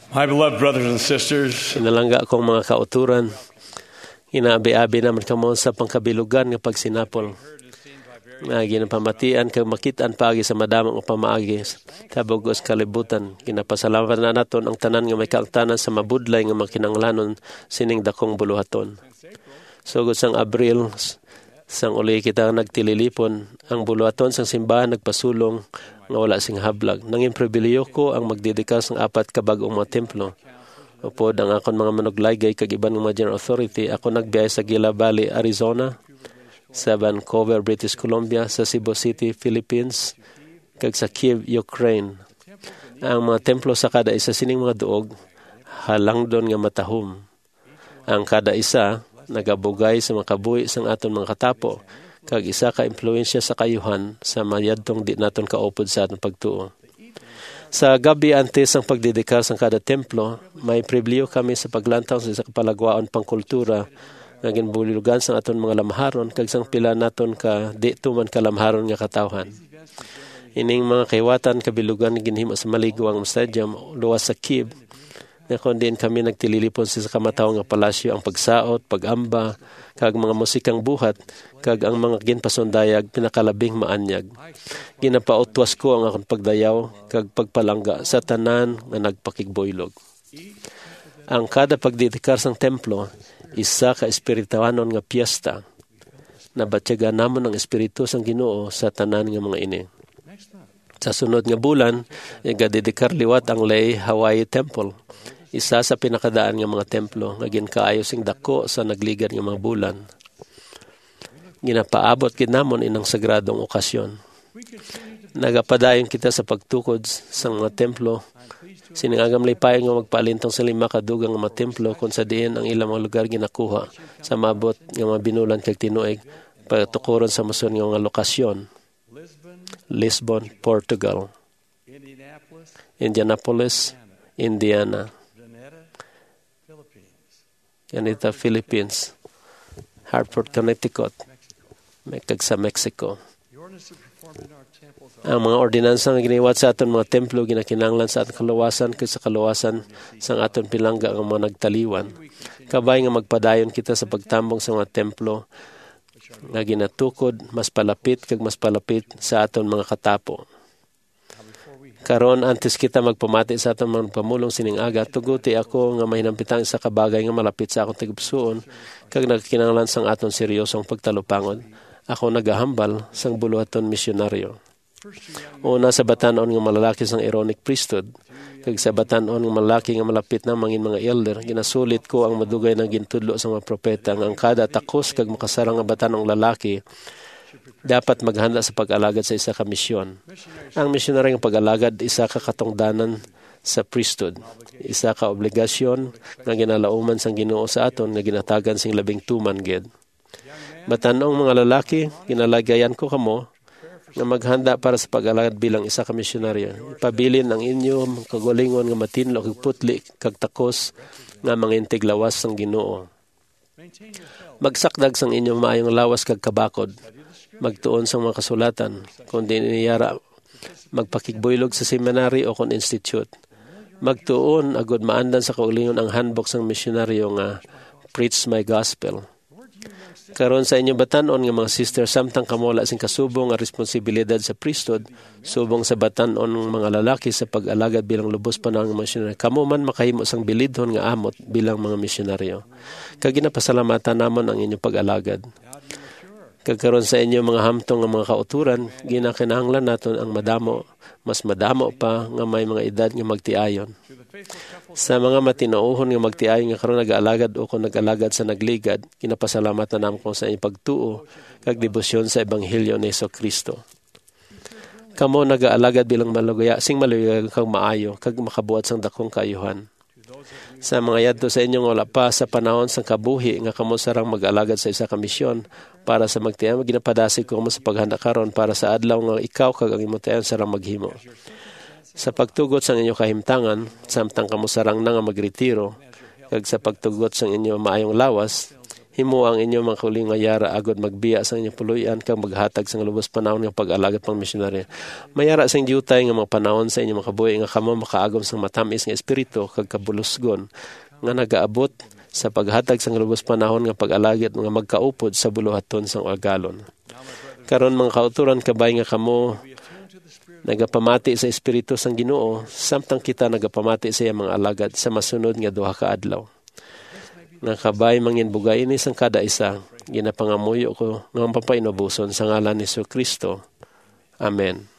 My beloved brothers and sisters, Sinalangga kong mga kauturan, inaabi-abi naman kamo sa pangkabilugan nga pagsinapol. Nga ginapamatian kag makitaan paagi sa madamang upamaagi sa bugos kalibutan. Ginapasalamatan na naton ang tanan nga may kaangtanan sa mabudlay nga makinanglanon sining dakong buluhaton. Sugod sang Abril, sang uli kita nagtililipon, ang buluhaton sang simbahan nagpasulong nga wala sing hablag. Nanging pribiliyo ko ang magdedikar sang 4 ka bag-ong mga templo. Upod ang akon mga manuglaygay kag iban ng mga general authority, ako nagbiyahe sa Gila Valley, Arizona, sa Vancouver, British Columbia, sa Cebu City, Philippines, kag sa Kiev, Ukraine. Ang mga templo sa kada isa sining mga duog, halangdon nga matahom. Ang kada isa, nagabugay sa mga kabuhi sang aton mga katapo, kag isa ka impluensya sa kayuhan sa mayadtong di naton kaupod sa aton pagtuo. Sa gabi antes ang pagdedikar sa kada templo, may pribiliyo kami sa paglantaw sa kapalagwaon pangkultura nga ginbulilugan sa aton mga lamharon kag sang pila naton ka di tuman kalamharon nga katawhan. Ining mga kayawatan kabilugan ginhimo sa Maliguang Stadium luwas sa Kiev, na kung din kami nagtililipon sa kamataw nga palasyo ang pagsaot, pag-amba, kag mga musikang buhat, kag ang mga ginpasundayag pinakalabing maanyag. Ginapautwas ko ang akong pagdayaw, kag pagpalangga sa tanan nga nagpakigboylog. Ang kada pagdedikar sang templo, isa ka espirituanon nga piyesta, na batyaga namon ang espiritu sang Ginoo sa tanan nga mga ini. Sa sunod nga bulan, igadedikar liwat ang Lei Hawaii Temple, isa sa pinakadaan nga mga templo nga ginkaayo sing dako sa nagligan nga mga bulan. Ginapaabot gid namon inang sagradong okasyon. Nagapadayon kita sa pagtukod sa mga templo. Siningagam lipayon nga magpaalintong sa 5 kadugang nga mga templo kung sa diin ang ilang mga lugar ginakuha sa mabot nga mga binulan kag tinuig pagtukuron sa masun nga mga lokasyon. Lisbon, Portugal. Indianapolis, Indiana. Canada, Philippines. Hartford, Connecticut. Kag sa Mexico. Ang mga ordinansa nga giniwat sa aton mga templo ginakinanglan sa aton kaluwasan kag sa kaluwasan sang aton pilangga nga mga nagtaliwan. Kabay nga magpadayon kita sa pagtambong sa mga templo nga ginatukod mas palapit sa aton mga katapo. Karon antes kita magpamati sa aton mga pamulong sining aga, tuguti ako nga mahinampitang isa ka bagay nga malapit sa akong tigubsuon kag nagkinanglan sang aton seryosong pagtalupangod. Ako nagahambal sang buluhaton misyonaryo. Una sa batanon nga malalaki sang Aaronic priesthood, kag sa batanon nga malalaki nga malapit na mangin mga elder, ginasulit ko ang madugay na gintudlo sa mga propeta nga ang kada takos kag makasarang nga batanong lalaki dapat maghanda sa pag-alagad sa isa ka misyon. Ang misyonaryong pag-alagad isa ka katungdanan sa priesthood, isa ka obligasyon nga ginalauman sang Ginoo sa aton nga ginatagan sing labing tuman gid. Batanong mga lalaki, ginalagayan ko kamo nga maghanda para sa pag-alagad bilang isa ka misyonaryo. Ipabilin ang inyo kagulingon nga matinlo kag putli kag takos nga mangintig lawas sang Ginoo. Magsakdag sang inyong maayong lawas kag kabakod. Magtuon sa mga kasulatan, kundi niyara magpakigbuylog sa seminary o kon institute. Magtuon agud maandan sa kaulingon ang handbook sang misyonaryo nga Preach My Gospel. Karon sa inyo batanon nga mga sister, samtang kamola sing kasubong nga responsibilidad sa priesthood, subong sa batanon ng mga lalaki sa pag-alagad bilang lubos pa ng misyonaryo. Kamo man makahimo sang bilidhon nga amot bilang mga misyonaryo. Kag ginapasalamatan namon ang inyong pag-alagad. Kagkaroon sa inyo mga hamtong nga mga kauturan, ginakinahanglan naton ang mas madamo pa nga may mga edad nga magtiayon. Sa mga matinauhon nga magtiayon nga karon nag-aalagad o kung nag-alagad sa nagligad, ginapasalamatan namon ko sa inyong pagtuo kag debosyon sa Ebanghelyo ni Jesucristo. Kamo nag-aalagad bilang malugaya, sing malugaya kag maayo kag makabuhat sang dakong kaayuhan. Sa mga yadto sa inyong wala pa sa panahon sang kabuhi nga kamo sarang mag-alagad sa isa ka misyon para sa magtiayon, ginapadasig ko mo sa paghanda karon para sa adlaw nga ikaw kag ang imong tiayon sarang maghimo. Sa pagtugot sa inyong kahimtangan, samtang kamo sarang na nga magretiro, kag sa pagtugot sa inyong maayong lawas, himo ang inyong mga kauling nga yara agod magbiya sa inyong puluyan kang maghatag sa lubos panahon nga pag-alagad pang misyonarya. Mayara sa diutay nga mga panahon sa inyong mga kabuhi nga kamo makaagom sa matamis nga espiritu kag kabulusgon nga nagaabot sa paghatag sa lubos panahon nga pag-alagad nga magkaupod sa buluhaton sang agalon. Karon mga kauturan kabay nga kamo nagapamati sa espiritu sang Ginoo samtang kita nagapamati sa iyang mga alagad sa masunod nga duha ka adlaw. Nakabay mangin bugay ini sang kada isa ginapangamuyo ko nga papainubuson sa ngalan ni Jesu Kristo. Amen.